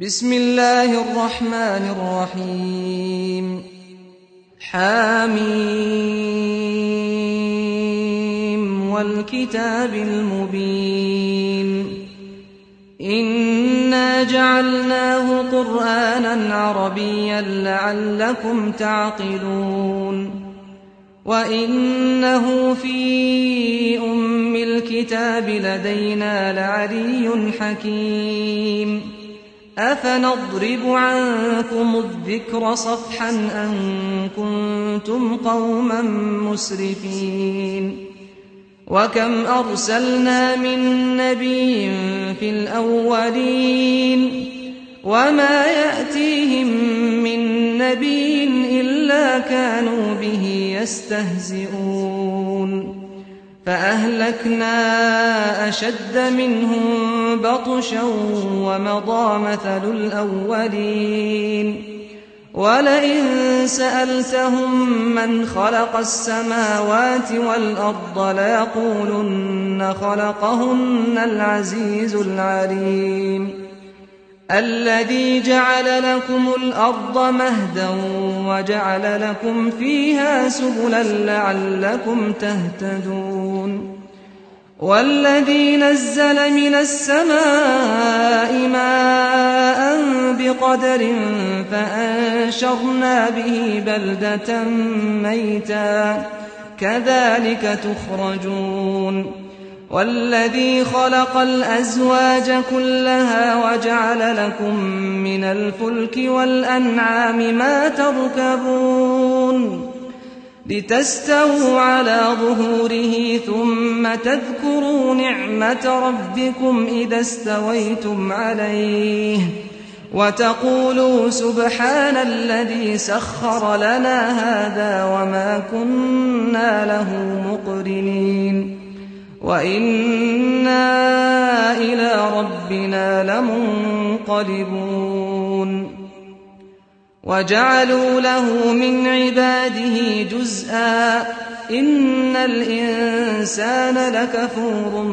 بسم الله الرحمن الرحيم حميم والكتاب المبين إنا جعلناه قرآنا عربيا لعلكم تعقلون وإنه في أم الكتاب لدينا لعلي حكيم أفنضرب عنكم الذكر صفحا أن كنتم قوما مسرفين وكم أرسلنا من نبي في الأولين وما يأتيهم من نبي إلا كانوا به يستهزئون فأهلكنا أشد منهم بطشا ومضى مثل الأولين ولئن سألتهم من خلق السماوات والأرض ليقولن خلقهن العزيز العليم الذي جعل لكم الأرض مهدا وجعل لكم فيها سبلا لعلكم تهتدون والذي نزل من السماء ماء بقدر فأنشرنا به بلدة ميتا كذلك تخرجون والذي خلق الأزواج كلها وجعل لكم من الفلك والأنعام ما تركبون لتستووا على ظهوره ثم تذكروا نعمة ربكم إذا استويتم عليه وتقولوا سبحان الذي سخر لنا هذا وما كنا له مقرنين وإنا إلى ربنا لمنقلبون وجعلوا له من عباده جزءا إن الإنسان لكفور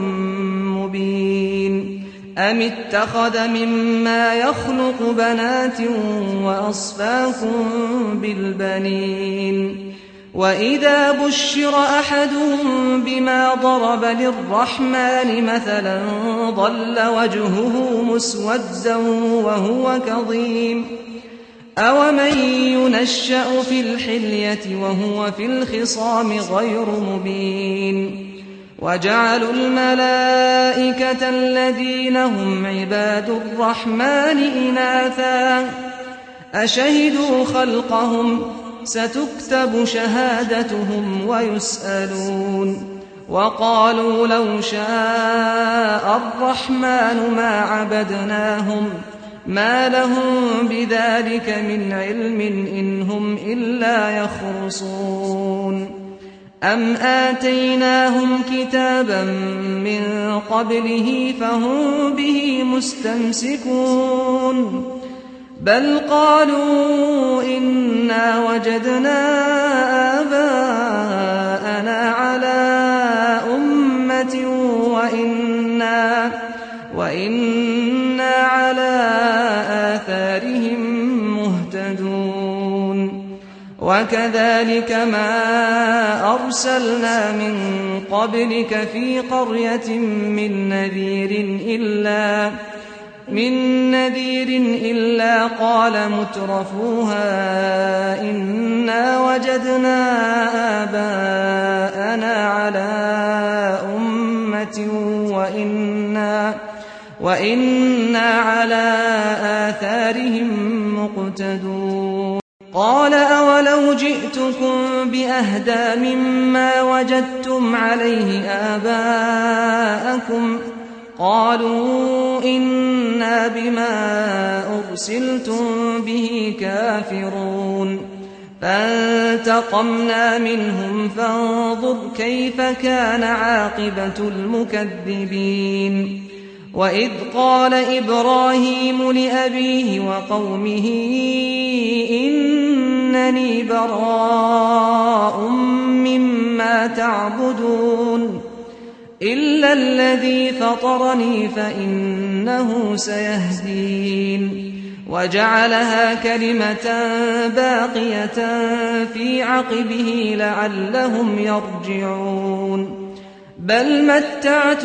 مبين أم اتخذ مما يخلق بنات وأصفاكم بالبنين وإذا بشر أحدهم بما ضرب للرحمن مثلا ظل وجهه مسودا وهو كظيم أومن ينشأ في الحلية وهو في الخصام غير مبين وجعلوا الملائكة الذين هم عباد الرحمن إناثا أشهدوا خلقهم ستكتب شهادتهم ويسألون وقالوا لو شاء الرحمن ما عبدناهم ما لهم بذلك من علم إن هم إلا يخرصون أم آتيناهم كتابا من قبله فهم به مستمسكون بل قالوا إنا وجدنا آباءنا على أمة وإنا على آثارهم مهتدون وكذلك ما أرسلنا من قبلك في قرية من نذير إلا قال مترفوها إنا وجدنا آباءنا على أمة وإنا على آثارهم مقتدون قال أولو جئتكم بأهدى مما وجدتم عليه آباءكم قالوا إنا بما أرسلتم به كافرون فانتقمنا منهم فانظر كيف كان عاقبة المكذبين وإذ قال إبراهيم لأبيه وقومه إنني براء مما تعبدون إلا الذي فطرني فإنه سيهدين وجعلها كلمة باقية في عقبه لعلهم يرجعون بل متعت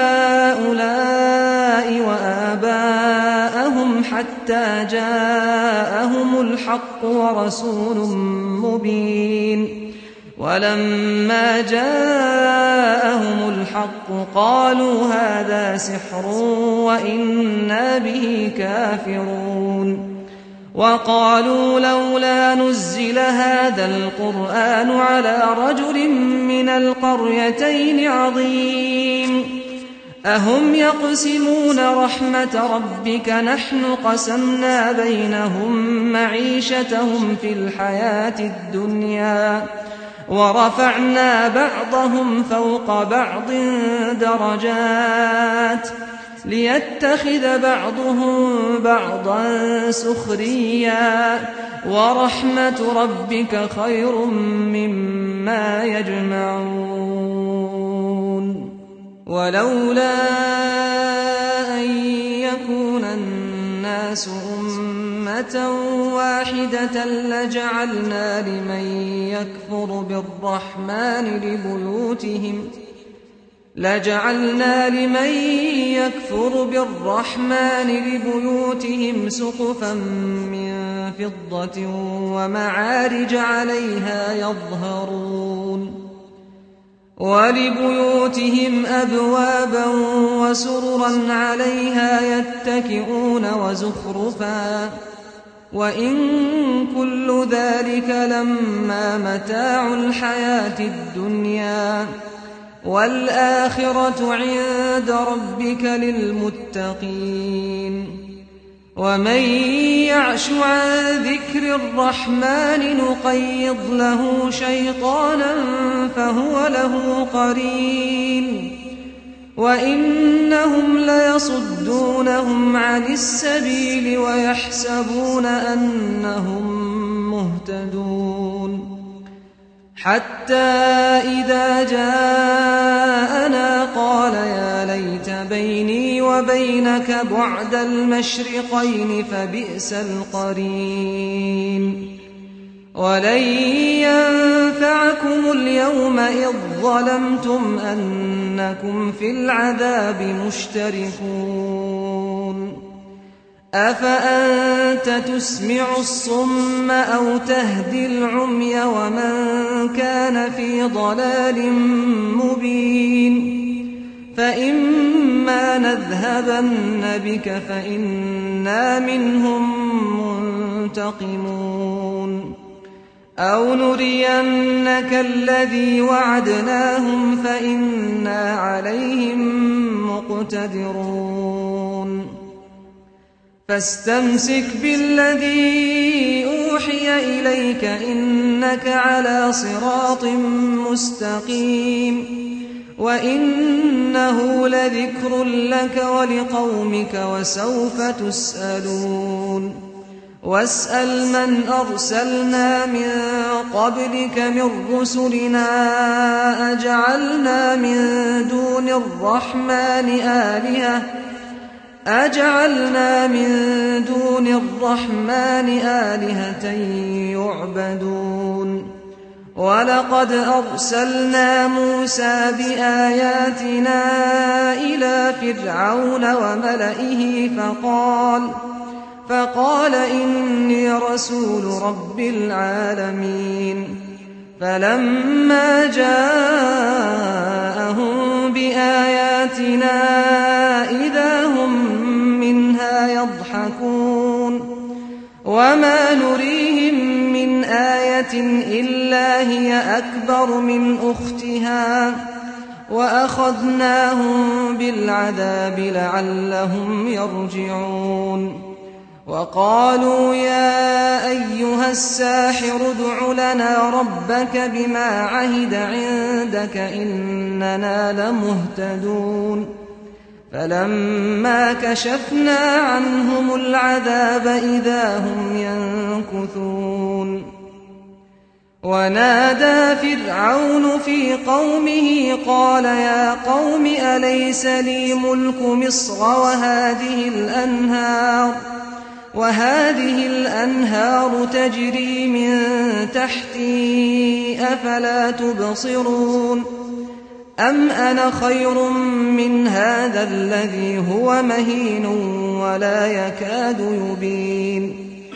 هؤلاء وآباءهم حتى جاءهم الحق ورسول مبين ولما جاءهم الحق قالوا هذا سحر وإنا به كافرون وقالوا لولا نزل هذا القرآن على رجل من القريتين عظيم أهم يقسمون رحمة ربك نحن قسمنا بينهم معيشتهم في الحياة الدنيا ورفعنا بعضهم فوق بعض درجات ليتخذ بعضهم بعضا سخريا ورحمة ربك خير مما يجمعون ولولا أن يكون الناس أمة واحدة لجعلنا لمن يكفر بالرحمن لبيوتهم سقفا من فضة ومعارج عليها يظهرون ولبيوتهم أبوابا وسررا عليها يتكئون وزخرفا وإن كل ذلك لما متاع الحياة الدنيا والآخرة عند ربك للمتقين ومن يعش عن ذكر الرحمن نقيض له شيطانا فهو له قرين وإنهم ليصدونهم عن السبيل ويحسبون أنهم مهتدون حتى إذا جاءنا قال يا ليت بيني وبينك بعد المشرقين فبئس القرين ولن ينفعكم اليوم إذ ظلمتم أنكم في العذاب مشتركون أفأنت تسمع الصم أو تهدي العمي ومن كان في ضلال مبين فإما نذهبن بك فإنا منهم منتقمون أو نرينك الذي وعدناهم فإنا عليهم مقتدرون فاستمسك بالذي أوحي إليك إنك على صراط مستقيم وإنه لذكر لك ولقومك وسوف تسألون واسأل من أرسلنا من قبلك من رسلنا أجعلنا من دون الرحمن آلهة يعبدون ولقد أرسلنا موسى بآياتنا إلى فرعون وملئه فقال إني رسول رب العالمين فلما جاءهم بآياتنا إذا هم منها يضحكون وما نريهم من آية إلا هي أكبر من أختها وأخذناهم بالعذاب لعلهم يرجعون وقالوا يا أيها الساحر ادع لنا ربك بما عهد عندك إننا لمهتدون فلما كشفنا عنهم العذاب إذا هم ينكثون ونادى فرعون في قومه قال يا قوم أليس لي ملك مصر وهذه الأنهار وهذه الأنهار تجري من تحتي أفلا تبصرون أم أنا خير من هذا الذي هو مهين ولا يكاد يبين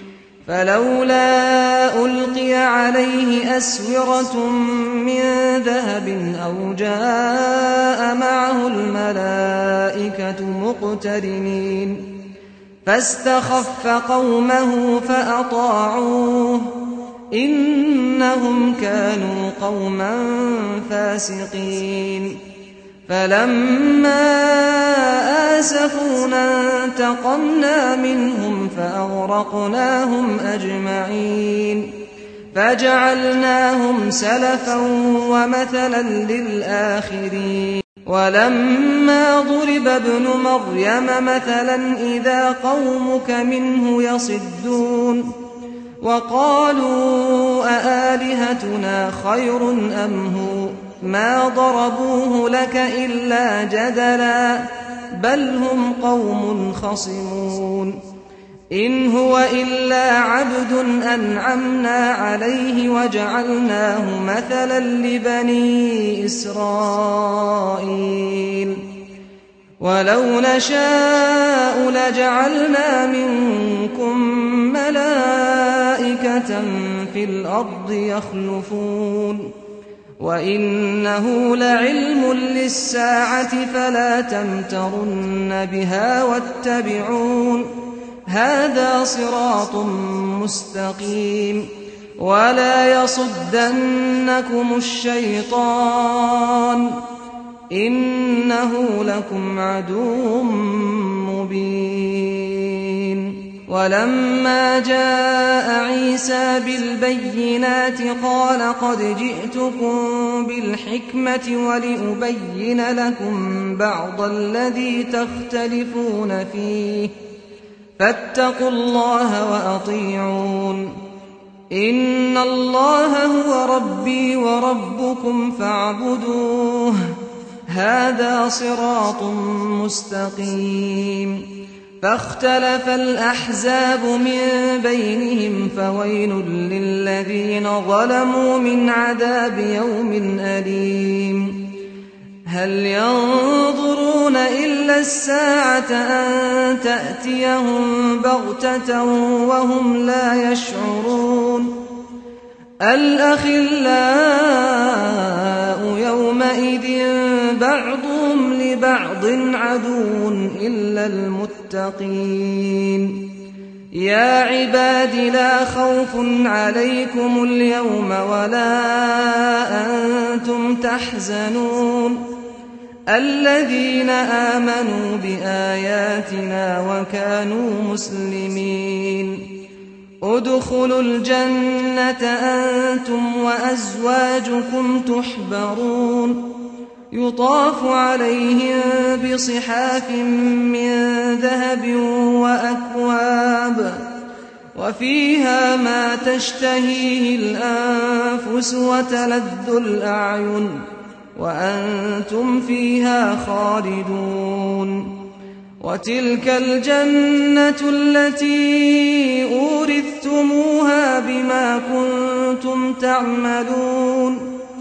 فلولا ألقي عليه أسورة من ذهب أو جاء معه الملائكة مقترنين فاستخف قومه فأطاعوه إنهم كانوا قوما فاسقين فلما آسفونا انتقمنا منهم فأغرقناهم أجمعين فجعلناهم سلفا ومثلا للآخرين ولما ضرب ابن مريم مثلا إذا قومك منه يصدون وقالوا أآلهتنا خير أم هو ما ضربوه لك إلا جدلا بل هم قوم خصمون إن هو إلا عبد أنعمنا عليه وجعلناه مثلا لبني إسرائيل ولو نشاء لجعلنا منكم ملائكة في الأرض يخلفون وإنه لعلم للساعة فلا تمترن بها واتبعون هذا صراط مستقيم ولا يصدنكم الشيطان إنه لكم عدو مبين ولما جاء عيسى بالبينات قال قد جئتكم بالحكمة ولأبين لكم بعض الذي تختلفون فيه فاتقوا الله وأطيعون إن الله هو ربي وربكم فاعبدوه هذا صراط مستقيم فاختلف الأحزاب من بينهم فويل للذين ظلموا من عذاب يوم أليم هل ينظرون إلا الساعة أن تأتيهم بغتة وهم لا يشعرون الأخلاء يومئذ بعضهم لبعض عدو إلا المتقين يا عباد لا خوف عليكم اليوم ولا أنتم تحزنون الذين آمنوا بآياتنا وكانوا مسلمين ادخلوا الجنة أنتم وأزواجكم تحبرون يطاف عليهم بصحاف من ذهب وأكواب وفيها ما تشتهيه الأنفس وتلذ الأعين وأنتم فيها خالدون وتلك الجنة التي أورثتموها بما كنتم تعملون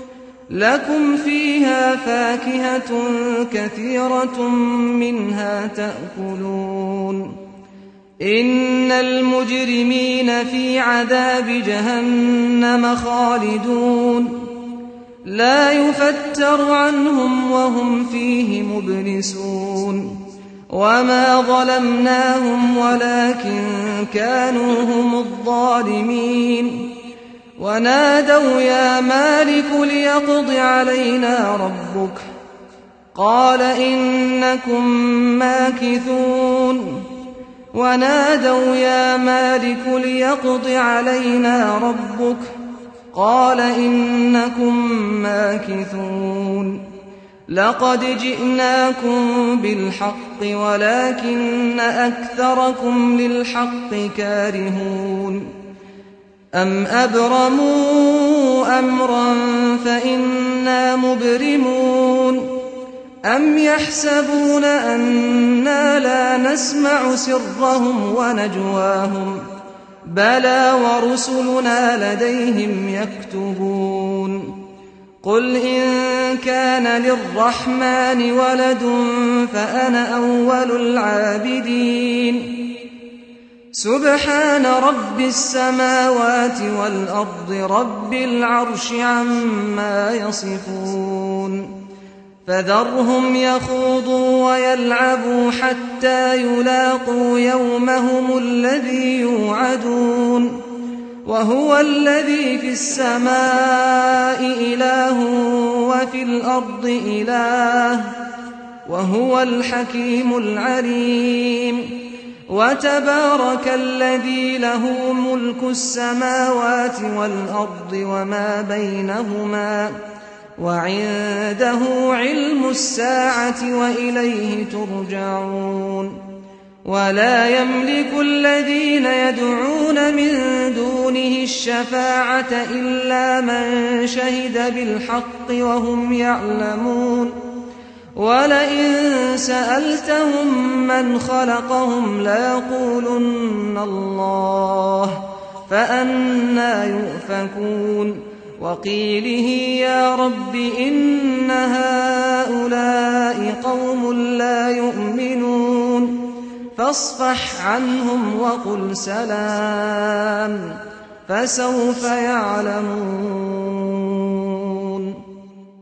لكم فيها فاكهة كثيرة منها تأكلون إن المجرمين في عذاب جهنم خالدون لا يفتر عنهم وهم فيه مبلسون وما ظلمناهم ولكن كانوا هم الظالمين ونادوا يا مالك ليقض علينا ربك قال إنكم ماكثون ونادوا يا مالك ليقض علينا ربك قال إنكم ماكثون لقد جئناكم بالحق ولكن أكثركم للحق كارهون أم أبرموا أمرا فإنا مبرمون أَمْ يَحْسَبُونَ أَنَّا لَا نَسْمَعُ سِرَّهُمْ وَنَجْوَاهُمْ بَلَىٰ وَرُسُلُنَا لَدَيْهِمْ يَكْتُبُونَ قُلْ إِن كَانَ لِلرَّحْمَٰنِ وَلَدٌ فَأَنَا أَوَّلُ الْعَابِدِينَ سُبْحَانَ رَبِّ السَّمَاوَاتِ وَالْأَرْضِ رَبِّ الْعَرْشِ عَمَّا يَصِفُونَ فَذَرْهُمْ يَخُوضُوا وَيَلْعَبُوا حَتَّىٰ يُلَاقُوا يَوْمَهُمُ الَّذِي يُوعَدُونَ وَهُوَ الَّذِي فِي السَّمَاءِ إِلَٰهٌ وَفِي الْأَرْضِ إِلَٰهٌ وَهُوَ الْحَكِيمُ الْعَلِيمُ وَتَبَارَكَ الَّذِي لَهُ مُلْكُ السَّمَاوَاتِ وَالْأَرْضِ وَمَا بَيْنَهُمَا وَعِندَهُ عِلْمُ السَّاعَةِ وَإِلَيْهِ تُرْجَعُونَ وَلَا يَمْلِكُ الَّذِينَ يَدْعُونَ مِن دُونِهِ الشَّفَاعَةَ إِلَّا مَن شَهِدَ بِالْحَقِّ وَهُمْ يَعْلَمُونَ وَلَئِن سَأَلْتَهُم مَّنْ خَلَقَهُمْ لَيَقُولُنَّ اللَّهُ فَأَنَّىٰ يُؤْفَكُونَ وَقِيلِهِ يَا رَبِّ إِنَّ هَٰؤُلَاءِ قَوْمٌ لَّا يُؤْمِنُونَ فَاصْفَحْ عَنْهُمْ وَقُلْ سَلَامٌ فَسَوْفَ يَعْلَمُونَ